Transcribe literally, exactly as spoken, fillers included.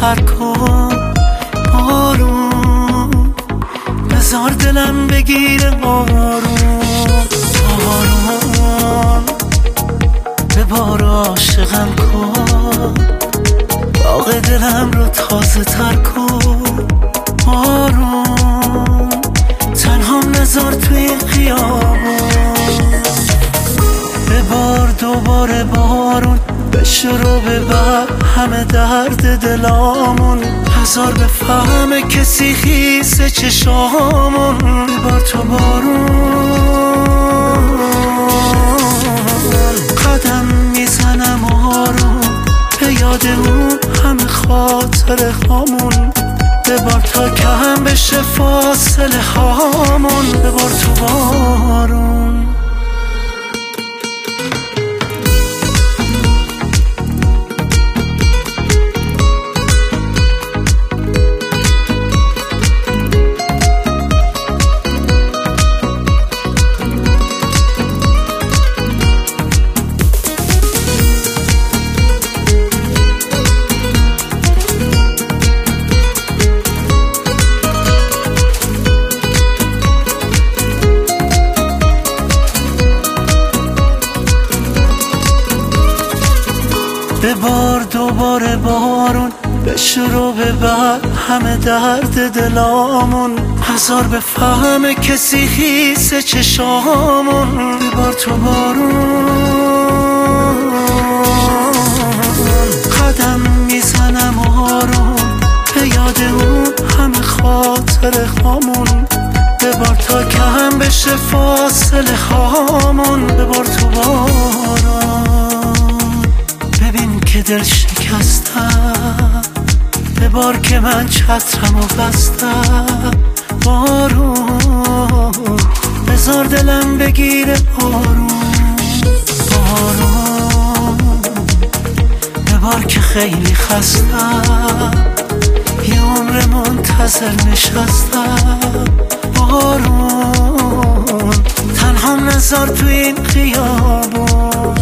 تر کن آروم، بذار دلم بگیره آروم آروم، به بار عاشقم کن، باغ دلم رو تازه تر کن آروم، تنهام نذار توی این خیابون. ببار دوباره بارون، بشرو ببر همه درد دلامون، هزار بفهمه کسی خیسه چشامون. ببار تو بارون، قدم میزنم آروم، به یاد اون همه خاطر هامون. ببار تا کم بشه فاصله هامون، ببار تو بارون. ببار دوباره بارون، بشرو ببر همه درد دلامون، هزار بفهمه کسی خیسه چشامون. ببار تو بارون، قدم میزنم آروم، به یاد اون همه خاطر هامون. ببار تا کم بشه فاصله هامون، ببار تو بارون. ببین که دل شکستم، ببار که من چترم و بستم بارون، بذار دلم بگیره آروم آروم، ببار که خیلی خستم، یه عمر منتظر نشستم بارون، تنها نذار تو این خیابون.